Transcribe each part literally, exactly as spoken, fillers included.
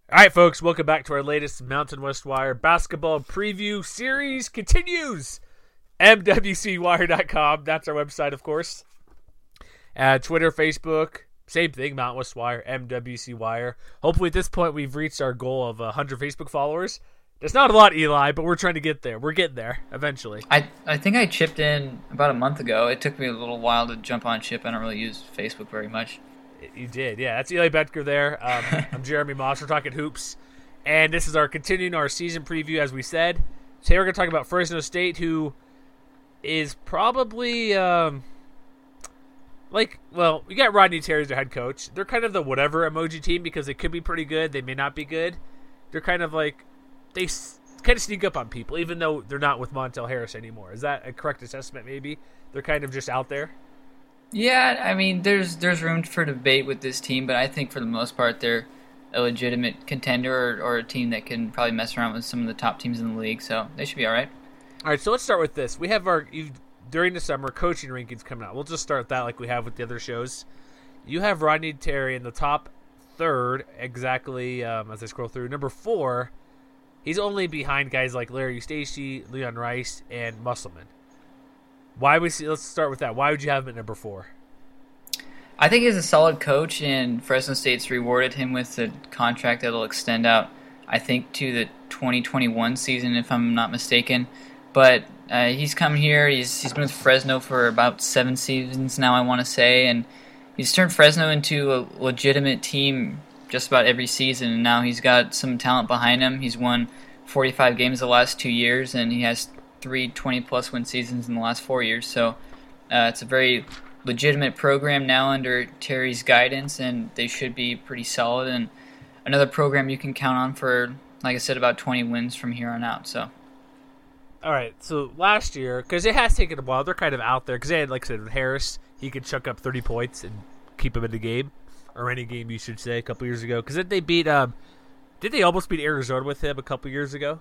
All right, folks, welcome back to our latest Mountain West Wire basketball preview series continues. M W C wire dot com, that's our website, of course. Uh, Twitter, Facebook, same thing, Mountain West Wire, M W C Wire. Hopefully at this point we've reached our goal of one hundred Facebook followers. It's not a lot, Eli, but we're trying to get there. We're getting there, eventually. I I think I chipped in about a month ago. It took me a little while to jump on Chip. I don't really use Facebook very much. You did, yeah. That's Eli Betker there. Um, I'm Jeremy Moss. We're talking hoops. And this is our continuing our season preview, as we said. Today we're going to talk about Fresno State, who is probably, um, like, well, we got Rodney Terry as their head coach. They're kind of the whatever emoji team because they could be pretty good. They may not be good. They're kind of like, they s- kind of sneak up on people, even though they're not with Montel Harris anymore. Is that a correct assessment, maybe? They're kind of just out there? Yeah, I mean, there's there's room for debate with this team, but I think for the most part they're a legitimate contender or, or a team that can probably mess around with some of the top teams in the league, so they should be all right. All right, so let's start with this. We have our, during the summer, coaching rankings coming out. We'll just start with that like we have with the other shows. You have Rodney Terry in the top third, exactly, um, as I scroll through. Number four, he's only behind guys like Larry Eustachy, Leon Rice, and Musselman. Why we see? Let's start with that. Why would you have him at number four? I think he's a solid coach, and Fresno State's rewarded him with a contract that'll extend out, I think, to the twenty twenty-one season, if I'm not mistaken. But uh, he's come here. He's he's been with Fresno for about seven seasons now, I want to say, and he's turned Fresno into a legitimate team just about every season. And now he's got some talent behind him. He's won forty-five games the last two years, and he has three twenty-plus win seasons in the last four years. So uh, it's a very legitimate program now under Terry's guidance, and they should be pretty solid. And another program you can count on for, like I said, about twenty wins from here on out. So, all right. So last year, because it has taken a while, they're kind of out there because they had, like I said, with Harris, he could chuck up thirty points and keep him in the game, or any game you should say, a couple years ago. Because then they beat, um, did they almost beat Arizona with him a couple years ago?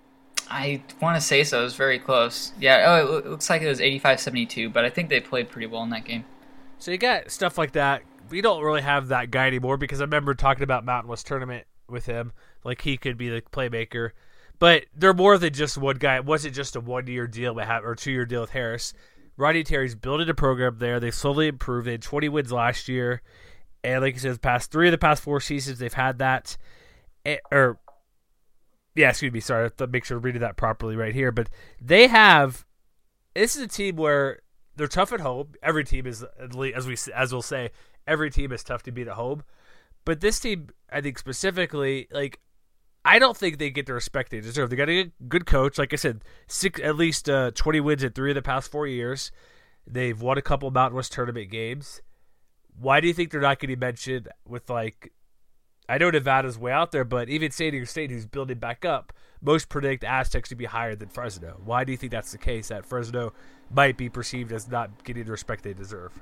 I want to say so. It was very close. Yeah, oh, it looks like it was eighty-five seventy-two, but I think they played pretty well in that game. So you got stuff like that. We don't really have that guy anymore because I remember talking about Mountain West Tournament with him. Like, he could be the playmaker. But they're more than just one guy. It wasn't just a one-year deal or two-year deal with Harris. Rodney Terry's building a program there. They slowly improved. They had twenty wins last year. And like I said, the past three of the past four seasons, they've had that. Or... Yeah, excuse me, sorry, I have to make sure I'm reading that properly right here. But they have, this is a team where they're tough at home. Every team is, as we as we'll say, every team is tough to beat at home. But this team, I think specifically, like, I don't think they get the respect they deserve. They got a good coach. Like I said, six at least uh, twenty wins in three of the past four years. They've won a couple Mountain West Tournament games. Why do you think they're not getting mentioned with, like, I know Nevada's way out there, but even San Diego State, who's building back up, most predict Aztecs to be higher than Fresno. Why do you think that's the case, that Fresno might be perceived as not getting the respect they deserve?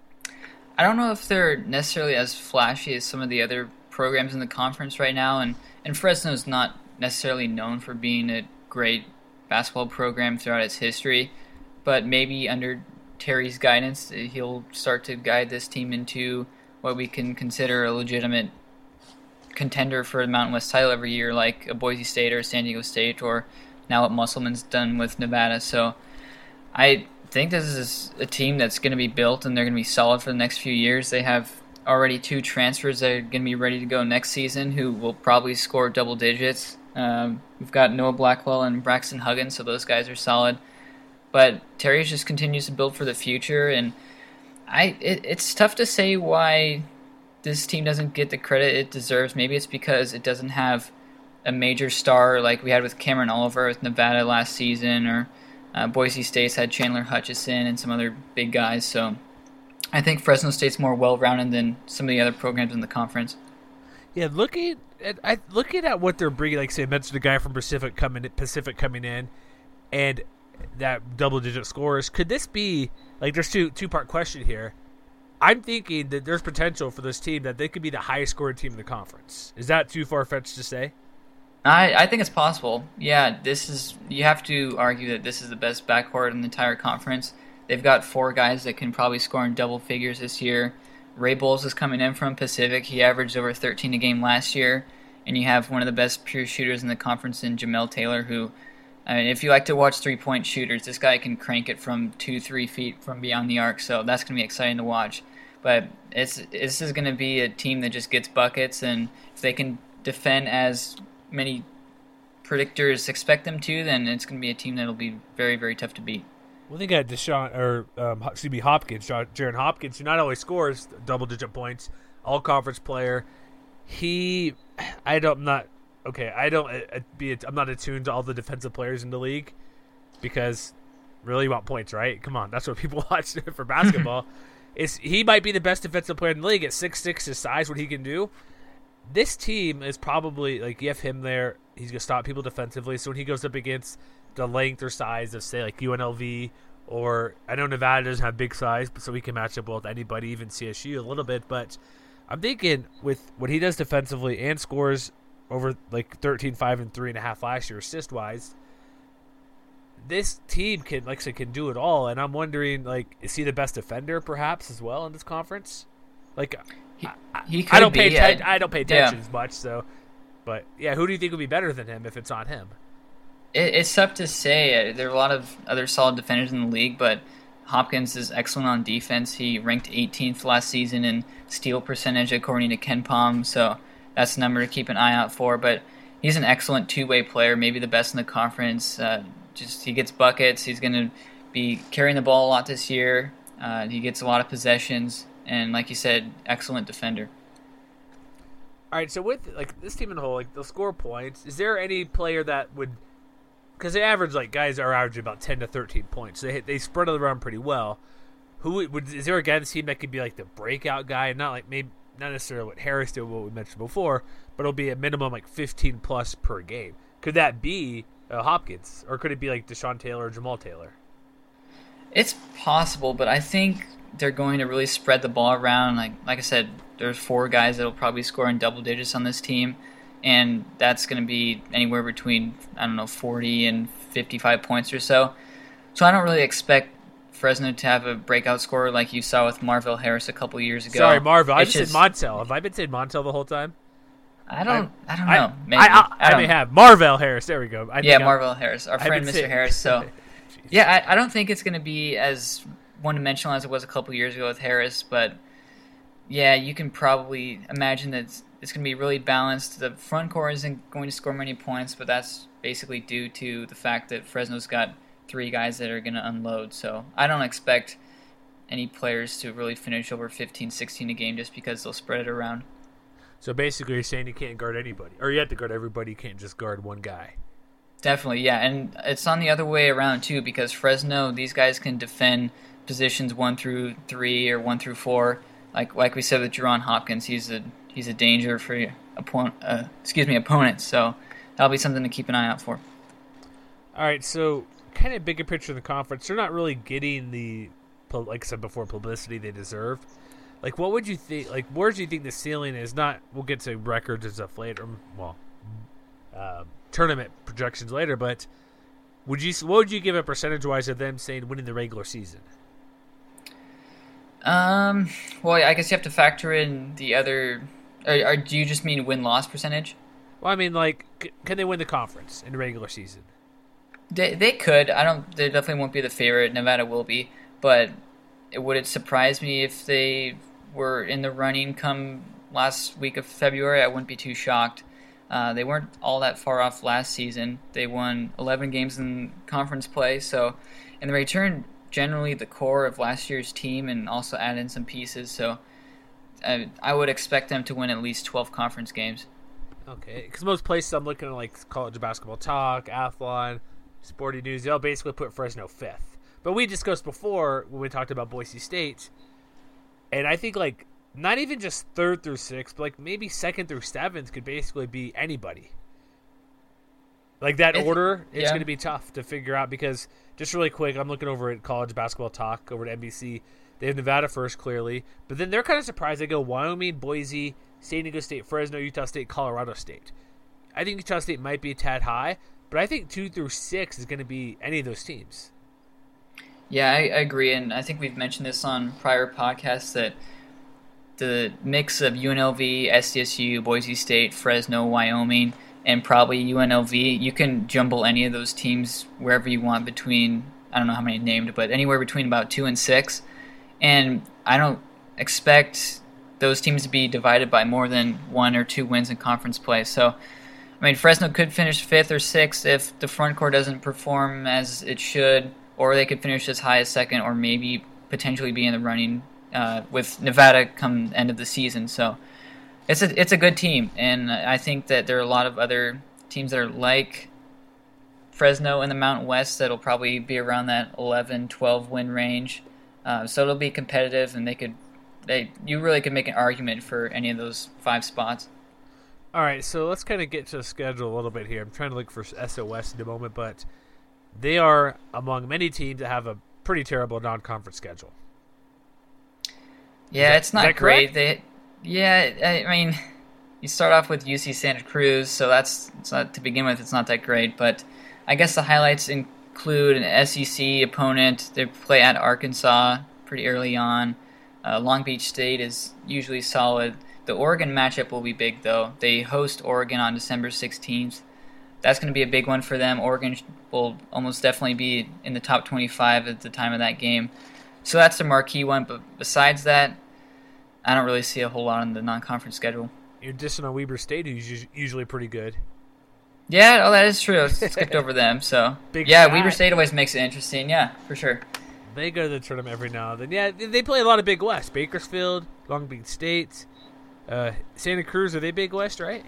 I don't know if they're necessarily as flashy as some of the other programs in the conference right now, and, and Fresno's not necessarily known for being a great basketball program throughout its history, but maybe under Terry's guidance, he'll start to guide this team into what we can consider a legitimate contender for the Mountain West title every year, like a Boise State or a San Diego State, or now what Musselman's done with Nevada. So I think this is a team that's going to be built, and they're going to be solid for the next few years. They have already two transfers that are going to be ready to go next season who will probably score double digits. Um, we've got Noah Blackwell and Braxton Huggins, so those guys are solid. But Terry just continues to build for the future, and I it, it's tough to say why this team doesn't get the credit it deserves. Maybe it's because it doesn't have a major star like we had with Cameron Oliver with Nevada last season, or uh, Boise State's had Chandler Hutchison and some other big guys. So I think Fresno State's more well-rounded than some of the other programs in the conference. Yeah, looking at I, looking at what they're bringing, like say, I mentioned the guy from Pacific coming Pacific coming in, and that double-digit scores. Could this be like? There's two two part question here. I'm thinking that there's potential for this team that they could be the highest scoring team in the conference. Is that too far-fetched to say? I, I think it's possible. Yeah, this is. You have to argue that this is the best backcourt in the entire conference. They've got four guys that can probably score in double figures this year. Ray Bowles is coming in from Pacific. He averaged over thirteen a game last year. and you have one of the best pure shooters in the conference in Jamel Taylor, who, I mean, if you like to watch three-point shooters, this guy can crank it from two, three feet from beyond the arc, so that's going to be exciting to watch. But it's this is going to be a team that just gets buckets, and if they can defend as many predictors expect them to, then it's going to be a team that will be very, very tough to beat. Well, they got Deshaun, or um, excuse me, Hopkins, Jaron Hopkins, who not only scores double-digit points, all-conference player. He, I don't, I'm not, okay, I don't uh, be, I'm not attuned to all the defensive players in the league because really you want points, right? Come on, that's what people watch for basketball. Is he might be the best defensive player in the league at six six, his size, what he can do. This team is probably, like, you have him there, he's going to stop people defensively, so when he goes up against the length or size of, say, like U N L V, or I know Nevada doesn't have big size, but so he can match up well with anybody, even C S U a little bit, but I'm thinking with what he does defensively and scores over like thirteen, five, and three and a half last year assist-wise, this team can, like I said, can do it all, and I'm wondering, like, is he the best defender perhaps as well in this conference? Like, he, I, he could I don't be. pay atten- I, I don't pay attention yeah. as much, so, but yeah, who do you think would be better than him if it's on him? It, it's tough to say. There are a lot of other solid defenders in the league, but Hopkins is excellent on defense. He ranked eighteenth last season in steal percentage according to KenPom, so that's a number to keep an eye out for. But he's an excellent two-way player, maybe the best in the conference. Uh, just he gets buckets. He's going to be carrying the ball a lot this year. Uh, he gets a lot of possessions, and like you said, excellent defender. All right, so with like this team in the whole, like they'll score points. Is there any player that would? Because they average, like, guys are averaging about ten to thirteen points. So they they spread it around pretty well. Who would is there a guy on the team that could be like the breakout guy? Not like maybe not necessarily what Harris did, what we mentioned before, but it'll be a minimum like fifteen plus per game. Could that be uh, Hopkins, or could it be like Deshaun Taylor or Jamal Taylor? It's possible, but I think they're going to really spread the ball around. Like like I said, there's four guys that'll probably score in double digits on this team. And that's going to be anywhere between, I don't know, forty and fifty-five points or so. So I don't really expect Fresno to have a breakout scorer like you saw with Marvell Harris a couple years ago. Sorry, Marvell. I It's just, said Montel. Have I been saying Montel the whole time? I don't I, don't know. I, Maybe. I, I, I, I may have. Marvell Harris. There we go. I yeah, think Marvell Harris, our friend Mister saying, Harris. So, yeah, I, I don't think it's going to be as one-dimensional as it was a couple years ago with Harris. But, yeah, you can probably imagine that it's, it's going to be really balanced. The front court isn't going to score many points, but that's basically due to the fact that Fresno's got three guys that are going to unload. So I don't expect any players to really finish over fifteen, sixteen a game just because they'll spread it around. So basically you're saying you can't guard anybody. Or you have to guard everybody. You can't just guard one guy. Definitely, yeah. And it's on the other way around, too, because Fresno, these guys can defend positions one through three or one through four. Like like we said with Jaron Hopkins, he's a he's a danger for your opponent. Uh, excuse me, opponents. So that'll be something to keep an eye out for. All right, so kind of bigger picture of the conference. They're not really getting the, like I said before, publicity they deserve. Like, what would you think? Like, where do you think the ceiling is? Not we'll get to records and stuff later. Well, uh, tournament projections later. But would you? What would you give a percentage wise of them saying winning the regular season? Um. Well, I guess you have to factor in the other. Or, or do you just mean win-loss percentage? Well, I mean, like, c- can they win the conference in the regular season? They they could. I don't. They definitely won't be the favorite. Nevada will be, but it, would it surprise me if they were in the running come last week of February? I wouldn't be too shocked. Uh, they weren't all that far off last season. They won eleven games in conference play, so and they returned generally the core of last year's team and also add in some pieces. So I, I would expect them to win at least twelve conference games. Okay, because most places I'm looking at, like College Basketball Talk, Athlon, Sporting News, they'll basically put Fresno fifth. But we discussed before when we talked about Boise State, and I think like not even just third through sixth, but like maybe second through seventh could basically be anybody. Like that It, order, it's yeah. going to be tough to figure out because just really quick, I'm looking over at College Basketball Talk over at N B C. They have Nevada first, clearly, but then they're kind of surprised. They go Wyoming, Boise, San Diego State, Fresno, Utah State, Colorado State. I think Utah State might be a tad high, but I think two through six is going to be any of those teams. Yeah, I, I agree, and I think we've mentioned this on prior podcasts that the mix of U N L V, S D S U, Boise State, Fresno, Wyoming, and probably U N L V. You can jumble any of those teams wherever you want between, I don't know how many named, but anywhere between about two and six. And I don't expect those teams to be divided by more than one or two wins in conference play. So, I mean, Fresno could finish fifth or sixth if the front court doesn't perform as it should, or they could finish as high as second, or maybe potentially be in the running uh, with Nevada come end of the season. So it's a it's a good team, and I think that there are a lot of other teams that are like Fresno in the Mountain West that'll probably be around that eleven, twelve win range. Uh, so it'll be competitive, and they could they you really could make an argument for any of those five spots. All right, so let's kind of get to the schedule a little bit here. I'm trying to look for S O S in a moment, but they are among many teams that have a pretty terrible non-conference schedule. Yeah, that, it's not great. They, yeah, I mean, you start off with U C Santa Cruz, so that's it's not, to begin with, it's not that great. But I guess the highlights include an S E C opponent. They play at Arkansas pretty early on. Uh, Long Beach State is usually solid. The Oregon matchup will be big, though. They host Oregon on December sixteenth. That's going to be a big one for them. Oregon will almost definitely be in the top twenty-five at the time of that game. So that's the marquee one. But besides that, I don't really see a whole lot on the non-conference schedule. You're dissing on Weber State, who's usually pretty good. Yeah, oh, that is true. I skipped over them. So Big yeah, shot. Weber State always makes it interesting. Yeah, for sure. They go to the tournament every now and then. Yeah, they play a lot of Big West. Bakersfield, Long Beach State. Uh, Santa Cruz, are they Big West, right?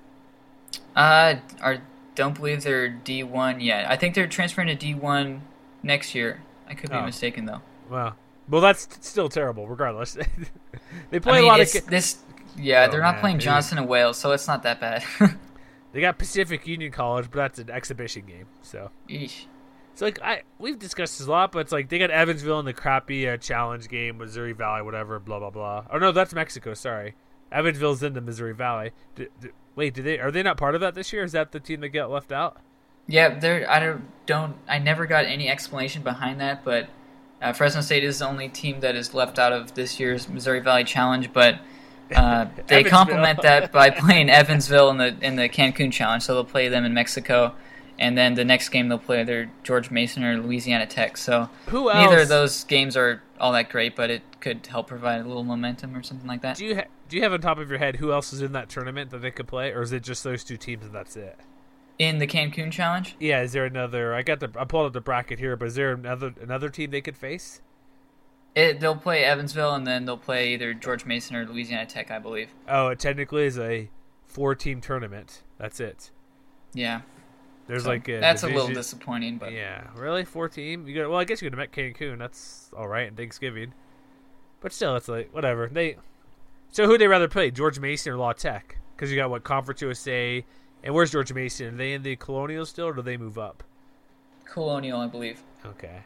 Uh, I don't believe they're D one yet. I think they're transferring to D one next year. I could be Oh. mistaken, though. Well, well, that's t- still terrible, regardless. They play I mean, a lot it's, of... Ca- this. Yeah, Oh, they're not man. playing Maybe- Johnson and Wales, so it's not that bad. They got Pacific Union College, but that's an exhibition game, so... Eesh. So, like, I we've discussed this a lot, but it's like they got Evansville in the crappy uh, challenge game, Missouri Valley, whatever, blah, blah, blah. Oh, no, that's Mexico, sorry. Evansville's in the Missouri Valley. D- d- wait, did they are they not part of that this year? Is that the team that got left out? Yeah, there. I don't. Don't. I never got any explanation behind that, but uh, Fresno State is the only team that is left out of this year's Missouri Valley Challenge. But uh, they Evansville. complement that by playing Evansville in the in the Cancun Challenge. So they'll play them in Mexico, and then the next game they'll play either George Mason or Louisiana Tech. So Who else? neither of those games are all that great, but it could help provide a little momentum or something like that. Do you ha- do you have on top of your head who else is in that tournament that they could play, or is it just those two teams and that's it? In the Cancun Challenge? Yeah, is there another? I got the I pulled up the bracket here, but is there another another team they could face? It, they'll play Evansville, and then they'll play either George Mason or Louisiana Tech, I believe. Oh, it technically is a four-team tournament. That's it. Yeah. There's So like a that's a division- little disappointing, but Yeah, really, four-team. You got well, I guess you could have met Cancun. That's all right, and Thanksgiving. But still, it's like whatever. They. So who'd they rather play, George Mason or La Tech? Because you got what Conference U S A, and where's George Mason? Are they in the Colonial still, or do they move up? Colonial, I believe. Okay.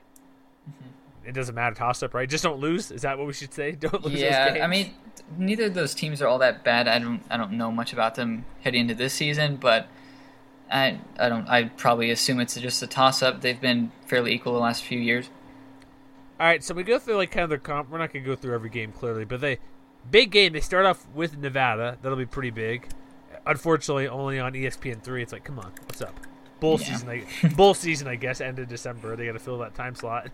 It doesn't matter, toss up, right? Just don't lose. Is that what we should say? Don't lose. Yeah, those games? I mean, neither of those teams are all that bad. I don't, I don't know much about them heading into this season, but I, I don't. I probably assume it's just a toss-up. They've been fairly equal the last few years. All right, so we go through like kind of their comp. We're not gonna go through every game clearly, but they big game. They start off with Nevada. That'll be pretty big. Unfortunately, only on E S P N three. It's like, come on, what's up? Bowl Yeah. season, I, bowl season, I guess, end of December. They got to fill that time slot.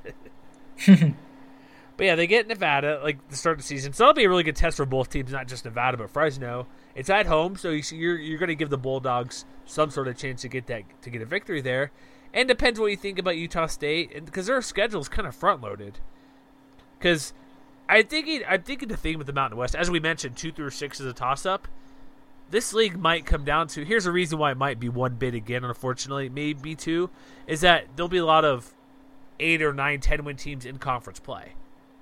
But yeah, they get Nevada like the start of the season, so that'll be a really good test for both teams, not just Nevada but Fresno. It's at home, so you, you're you're going to give the Bulldogs some sort of chance to get that to get a victory there. And depends what you think about Utah State, and because their schedule's kind of front loaded. Because I think I'm thinking the thing with the Mountain West, as we mentioned, two through six is a toss up. This league might come down to, here's a reason why it might be one bid again, unfortunately, maybe two, is that there'll be a lot of eight or nine, ten win teams in conference play.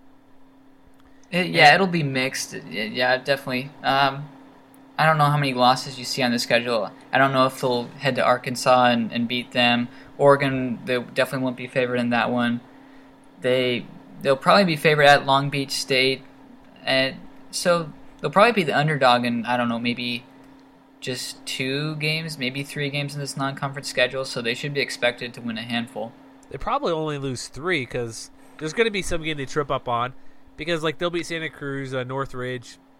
It, yeah, it'll be mixed. Yeah, definitely. Um, I don't know how many losses you see on the schedule. I don't know if they'll head to Arkansas and, and beat them. Oregon, they definitely won't be favored in that one. They they'll probably be favored at Long Beach State, and so they'll probably be the underdog in, I don't know, maybe just two games, maybe three games in this non-conference schedule. So they should be expected to win a handful. They probably only lose three because there's going to be some game they trip up on. Because like they'll beat Santa Cruz, uh, Northridge,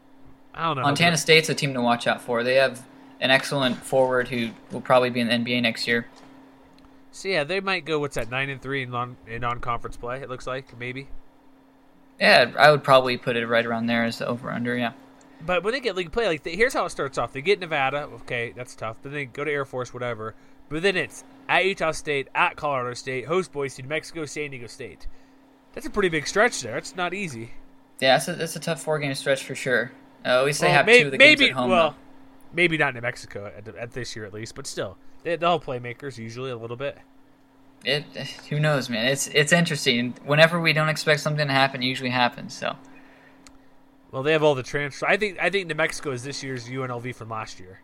I don't know. Montana State's a team to watch out for. They have an excellent forward who will probably be in the N B A next year. So yeah, they might go. What's that? Nine and three in non in non conference play. It looks like maybe. Yeah, I would probably put it right around there as the over under. Yeah. But when they get league play, like they, here's how it starts off. They get Nevada. Okay, that's tough. Then they go to Air Force, whatever. But then it's at Utah State, at Colorado State, host Boise, New Mexico, San Diego State. That's a pretty big stretch there. It's not easy. Yeah, it's a, it's a tough four-game stretch for sure. Uh, at least they well, have may, two of the maybe, games at home. Well, though. maybe not New Mexico at, at this year at least, but still. They, they'll have playmakers usually a little bit. It who knows, man. It's it's interesting. Whenever we don't expect something to happen, it usually happens. So. Well, they have all the transfer. I think I think New Mexico is this year's U N L V from last year.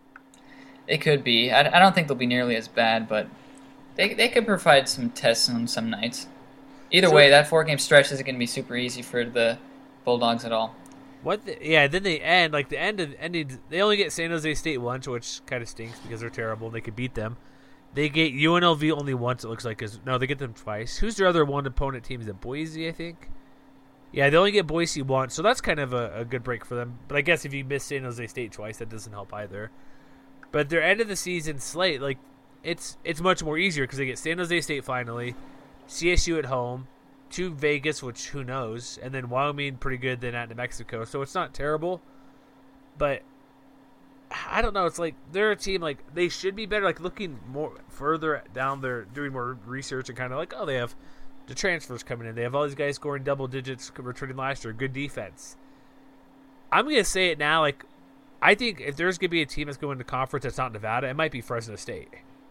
It could be. I, I don't think they'll be nearly as bad, but they they could provide some tests on some nights. Either so, way, that four-game stretch isn't going to be super easy for the Bulldogs at all. What? The, yeah, then they end like the end of ending. They only get San Jose State once, which kind of stinks because they're terrible. They could beat them. They get U N L V only once. It looks like. Cause, no, they get them twice. Who's their other one opponent team? Is it Boise? I think. Yeah, they only get Boise once, so that's kind of a, a good break for them. But I guess if you miss San Jose State twice, that doesn't help either. But their end of the season slate, like it's it's much more easier because they get San Jose State finally, C S U at home, to Vegas, which who knows, and then Wyoming pretty good then at New Mexico. So it's not terrible, but I don't know. It's like they're a team like they should be better. Like looking more further down, they're doing more research and kind of like oh they have the transfers coming in. They have all these guys scoring double digits, returning last year. Good defense. I'm gonna say it now. Like I think if there's gonna be a team that's going to conference that's not Nevada, it might be Fresno State.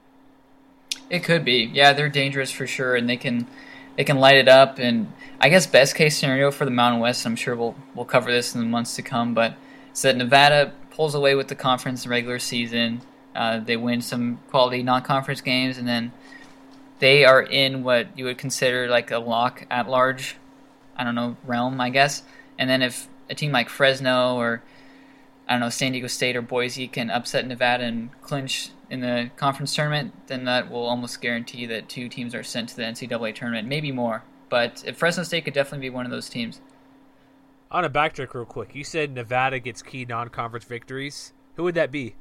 It could be. Yeah, they're dangerous for sure, and they can they can light it up. And I guess best case scenario for the Mountain West, I'm sure we'll we'll cover this in the months to come, but it's that Nevada pulls away with the conference in the regular season. Uh, they win some quality non-conference games, and then they are in what you would consider like a lock at large, I don't know, realm, I guess. And then if a team like Fresno or I don't know, San Diego State or Boise can upset Nevada and clinch in the conference tournament, then that will almost guarantee that two teams are sent to the N C double A tournament, maybe more. But if Fresno State could definitely be one of those teams. I want to backtrack real quick. You said Nevada gets key non-conference victories. Who would that be?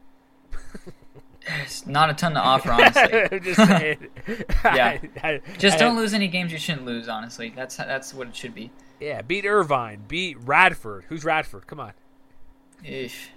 It's not a ton to offer, honestly. I'm just saying. yeah. I, I, just I, don't lose any games you shouldn't lose, honestly. That's that's what it should be. Yeah, beat Irvine. Beat Radford. Who's Radford? Come on. Eesh.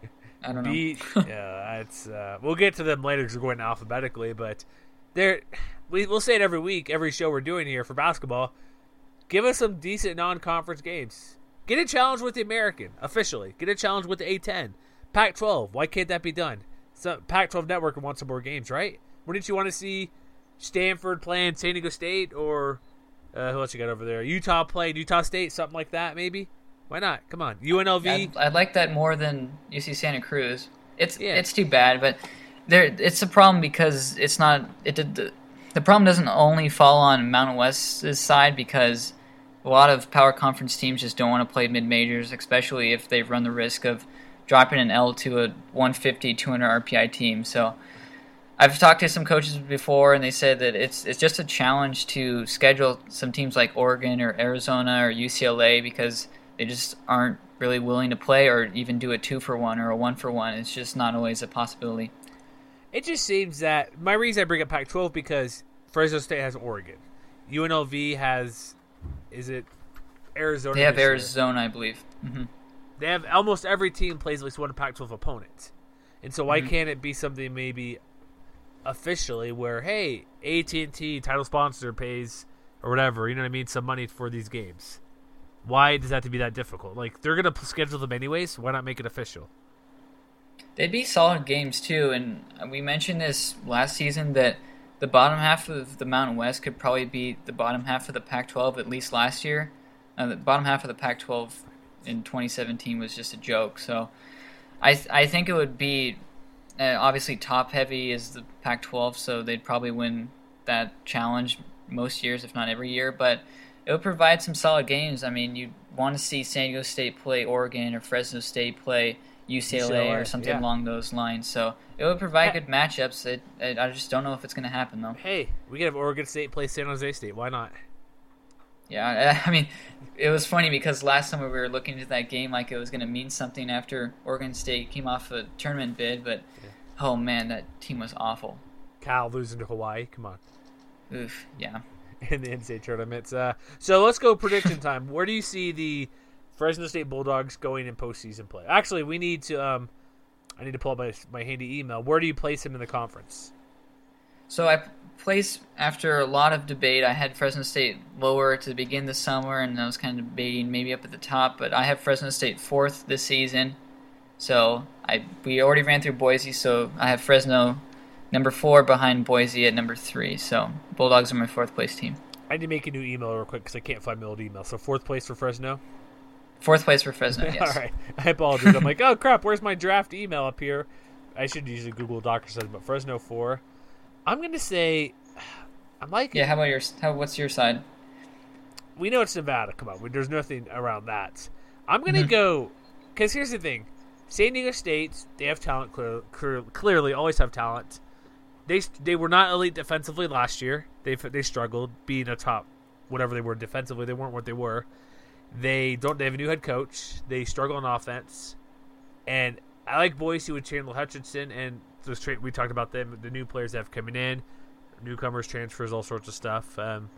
I don't know. Beat, yeah, it's, uh, we'll get to them later because we're going alphabetically, but they're, we, we'll say it every week, every show we're doing here for basketball. Give us some decent non-conference games. Get a challenge with the American, officially. Get a challenge with the A ten. Pac twelve, why can't that be done? So, Pac twelve Network wants some more games, right? Wouldn't you want to see Stanford playing San Diego State or uh, who else you got over there? Utah playing Utah State, something like that, maybe? Why not? Come on, U N L V. I'd, I'd like that more than U C Santa Cruz. It's yeah. it's too bad, but there it's a problem because it's not. It the, the problem doesn't only fall on Mountain West's side because a lot of power conference teams just don't want to play mid majors, especially if they run the risk of dropping an L to a one fifty, two hundred R P I team. So I've talked to some coaches before, and they said that it's it's just a challenge to schedule some teams like Oregon or Arizona or U C L A because they just aren't really willing to play or even do a two for one or a one for one. It's just not always a possibility. It just seems that my reason I bring up Pac twelve because Fresno State has Oregon, U N L V has, is it Arizona? They have Arizona, I believe. Mm-hmm. They have almost every team plays at least one Pac twelve opponent, and so why mm-hmm. can't it be something maybe officially where hey, A T and T title sponsor pays or whatever, you know what I mean, some money for these games. Why does that have to be that difficult? Like, they're going to schedule them anyways. Why not make it official? They'd be solid games, too. And we mentioned this last season that the bottom half of the Mountain West could probably beat the bottom half of the Pac twelve, at least last year. Uh, the bottom half of the Pac twelve in twenty seventeen was just a joke. So I th- I think it would be, uh, obviously, top-heavy is the Pac twelve, so they'd probably win that challenge most years, if not every year. But it would provide some solid games. I mean, you want to see San Diego State play Oregon or Fresno State play U C L A, U C L A or something yeah. along those lines. So it would provide good matchups. It, it, I just don't know if it's going to happen, though. Hey, we could have Oregon State play San Jose State. Why not? Yeah, I mean, it was funny because last time we were looking at that game like it was going to mean something after Oregon State came off a tournament bid, but yeah. Oh man, that team was awful. Cal losing to Hawaii, come on. Oof, yeah. In the N C double A tournaments. Uh, so let's go prediction time. Where do you see the Fresno State Bulldogs going in postseason play? Actually, we need to. Um, I need to pull up my my handy email. Where do you place them in the conference? So I place after a lot of debate. I had Fresno State lower to begin the summer, and I was kind of debating maybe up at the top. But I have Fresno State fourth this season. So I we already ran through Boise, so I have Fresno number four behind Boise at number three. So Bulldogs are my fourth place team. I need to make a new email real quick because I can't find my old email. So fourth place for Fresno? Fourth place for Fresno, yes. All right. I apologize. I'm like, oh, crap, where's my draft email up here? I should use a Google Doc or something, but Fresno four. I'm going to say, I'm like... Yeah, how about your, how, what's your side? We know it's Nevada. Come on. There's nothing around that. I'm going to mm-hmm. go... Because here's the thing. San Diego State, they have talent, clear, clear, clearly, always have talent. They they were not elite defensively last year. They they struggled being a top, whatever they were defensively. They weren't what they were. They don't. They have a new head coach. They struggle on offense, and I like Boise with Chandler Hutchinson and those tra- we talked about them. The new players that have coming in, newcomers, transfers, all sorts of stuff. Um,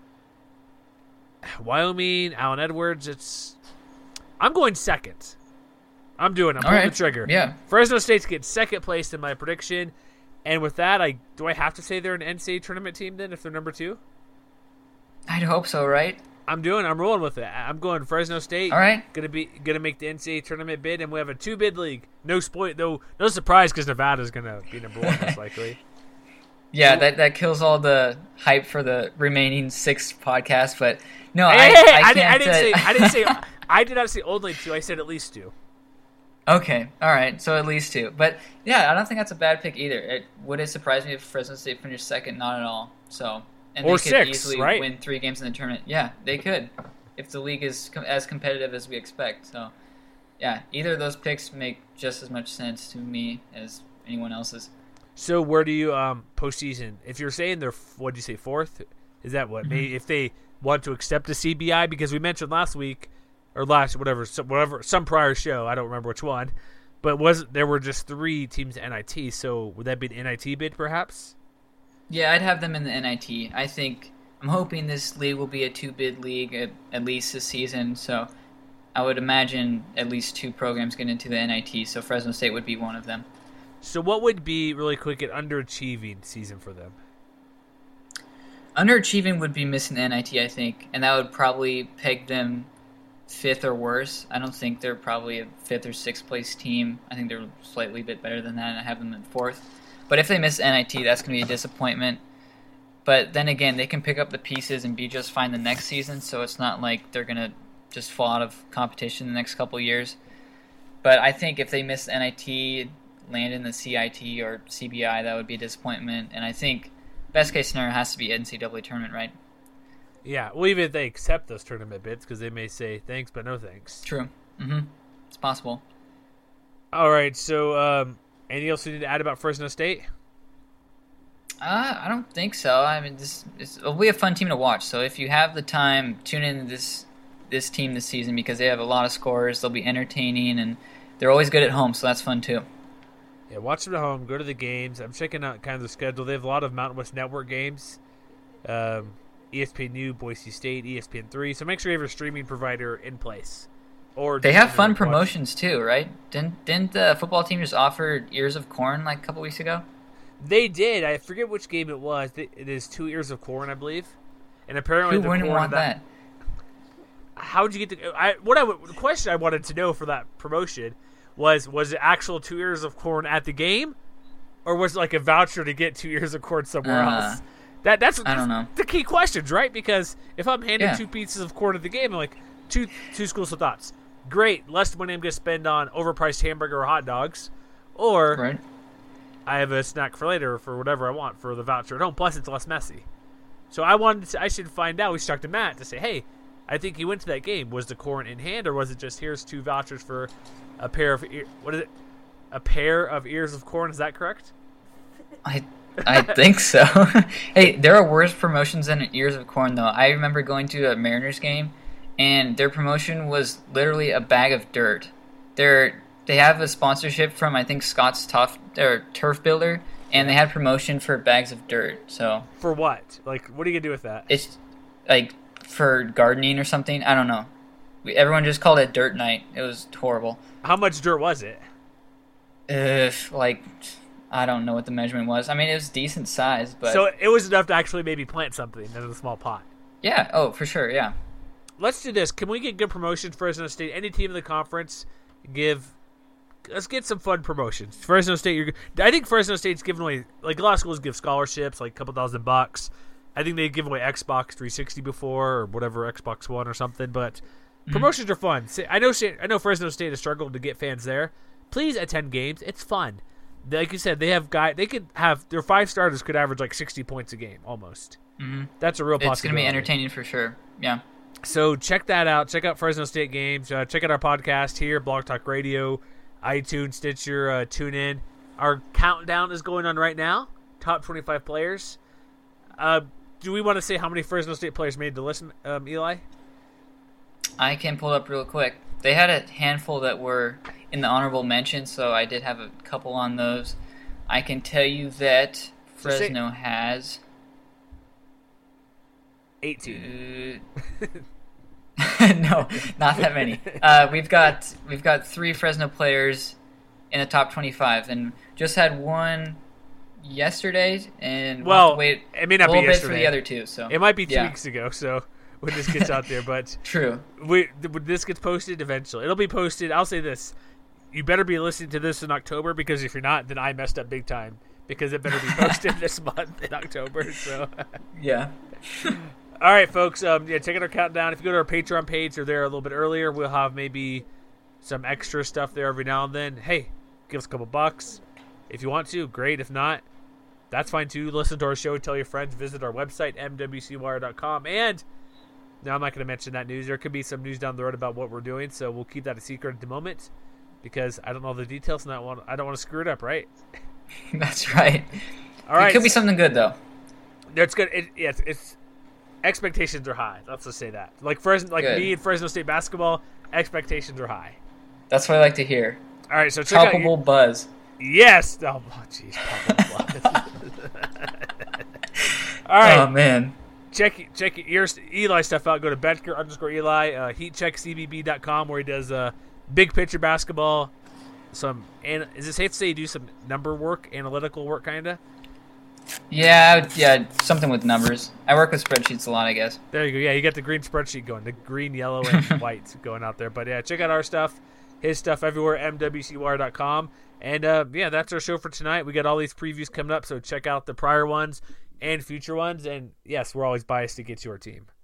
Wyoming, Allen Edwards. It's. I'm going second. I'm doing. I'm pulling right. the trigger. Yeah. Fresno State's getting second place in my prediction. And with that, I do I have to say they're an N C double A tournament team then if they're number two? I'd hope so, right? I'm doing. I'm rolling with it. I'm going Fresno State. All right, gonna be gonna make the N C double A tournament bid, and we have a two bid league. No spoil, no no surprise because Nevada's gonna be number one most likely. Yeah, that that kills all the hype for the remaining six podcasts. But no, hey, I, hey, hey, I, I, can't, I didn't uh, say I didn't say I did not say only two. I said at least two. Okay, all right, so at least two. But yeah, I don't think that's a bad pick either. It would it surprise me if Fresno State finished second? Not at all. So and or they could six, easily right? win three games in the tournament. Yeah, they could if the league is com- as competitive as we expect. So yeah, either of those picks make just as much sense to me as anyone else's. So where do you um postseason? If you're saying they're what did you say fourth? Is that what? Mm-hmm. Maybe if they want to accept a C B I because we mentioned last week. Or last, whatever, some, whatever, some prior show, I don't remember which one, but was there were just three teams N I T, so would that be an N I T bid, perhaps? Yeah, I'd have them in the N I T. I think, I'm hoping this league will be a two-bid league at, at least this season, so I would imagine at least two programs get into the N I T, so Fresno State would be one of them. So what would be, really quick, an underachieving season for them? Underachieving would be missing the N I T, I think, and that would probably peg them fifth or worse. I don't think they're probably a fifth or sixth place team. I think they're slightly a bit better than that, and I have them in fourth. But if they miss N I T, that's going to be a disappointment. But then again, they can pick up the pieces and be just fine the next season, so it's not like they're going to just fall out of competition the next couple of years. But I think if they miss N I T, land in the C I T or C B I, that would be a disappointment. And I think best case scenario has to be N C double A tournament, right? Yeah, well, even if they accept those tournament bids, because they may say thanks, but no thanks. True. Mm-hmm. It's possible. All right, so um, anything else you need to add about Fresno State? Uh, I don't think so. I mean, this, this it'll be a fun team to watch. So if you have the time, tune in to this this team this season because they have a lot of scorers. They'll be entertaining, and they're always good at home, so that's fun too. Yeah, watch them at home. Go to the games. I'm checking out kind of the schedule. They have a lot of Mountain West Network games. Um, E S P N U, Boise State, E S P N three. So make sure you have your streaming provider in place. Or they have fun promotions too, right? Didn't didn't the football team just offer Ears of Corn like a couple weeks ago? They did. I forget which game it was. It is two Ears of Corn, I believe. And apparently, who the wouldn't corn want that? that? How'd you get to? I what I the question I wanted to know for that promotion was was it actual two Ears of Corn at the game, or was it like a voucher to get two Ears of Corn somewhere uh, else? That that's I don't know. the key questions, right? Because if I'm handed yeah. two pieces of corn at the game, I'm like two two schools of thoughts. Great, less money I'm going to spend on overpriced hamburger or hot dogs, or right. I have a snack for later for whatever I want for the voucher at home. Plus, it's less messy. So I wanted to, I should find out. We should talk to Matt to say, hey, I think he went to that game. Was the corn in hand, or was it just here's two vouchers for a pair of ear, what is it? A pair of ears of corn? Is that correct? I I think so. Hey, there are worse promotions than Ears of Corn, though. I remember going to a Mariners game, and their promotion was literally a bag of dirt. They're they have a sponsorship from I think Scott's Tough or Turf Builder, and they had promotion for bags of dirt. So for what? Like, what are you gonna do with that? it's like for gardening or something. I don't know. We, everyone just called it Dirt Night. It was horrible. How much dirt was it? If like. I don't know what the measurement was. I mean, it was decent size, but So it was enough to actually maybe plant something in a small pot. yeah. Oh, for sure. Yeah. Let's do this. Can we get good promotions for Fresno State? Any team in the conference, give. Let's get some fun promotions. Fresno State, you're. I think Fresno State's giving away, like a lot of schools give scholarships, like a couple thousand bucks. I think they give away Xbox three sixty before or whatever, Xbox One or something. But mm-hmm. promotions are fun. I know. I know Fresno State has struggled to get fans there. Please attend games. It's fun. Like you said, they have guy. They could have their five starters could average like sixty points a game almost. Mm-hmm. That's a real possibility. It's going to be entertaining for sure. Yeah. So check that out. Check out Fresno State games. Uh, check out our podcast here, Blog Talk Radio, iTunes, Stitcher, uh, tune in. Our countdown is going on right now. Top twenty-five players. Uh, do we want to say how many Fresno State players made the list, um, Eli? I can pull it up real quick. They had a handful that were in the honorable mention, so I did have a couple on those. I can tell you that Fresno has eighteen. Uh, no, not that many. Uh, we've got we've got three Fresno players in the top twenty-five, and just had one yesterday, and we'll well, have to wait it may not a little be bit yesterday. for the other two. So it might be two yeah. weeks ago. So when this gets out there, but true. We this gets posted eventually. It'll be posted. I'll say this: you better be listening to this in October, because if you're not, then I messed up big time, because it better be posted this month in October. So yeah. All right, folks. Um, yeah, check out our countdown. If you go to our Patreon page, they're there a little bit earlier. We'll have maybe some extra stuff there every now and then. Hey, give us a couple bucks if you want to. Great. If not, that's fine too. Listen to our show. Tell your friends. Visit our website, m w c wire dot com. And now I'm not going to mention that news. There could be some news down the road about what we're doing, so we'll keep that a secret at the moment, because I don't know the details, and I, want, I don't want to screw it up, right? That's right. All right. It could be something good, though. That's good. It, yeah, it's, it's expectations are high. Let's just say that. Like Fresno, like Good. me and Fresno State basketball, expectations are high. That's what I like to hear. All right, so check Palpable out, buzz. Yes. Oh, jeez. Palpable buzz. All right. Oh man. Check check your Eli stuff out. Go to Betker underscore Eli, uh, heat check c b b dot com, where he does uh, big picture basketball. Some and is it safe to say you do some number work, analytical work, kind of? Yeah, I would- yeah, something with numbers. I work with spreadsheets a lot, I guess. There you go. Yeah, you got the green spreadsheet going, the green, yellow, and white going out there. But yeah, check out our stuff, his stuff everywhere, m w c wire dot com. And uh, yeah, that's our show for tonight. We got all these previews coming up, so check out the prior ones and future ones. And yes, we're always biased to get to our team.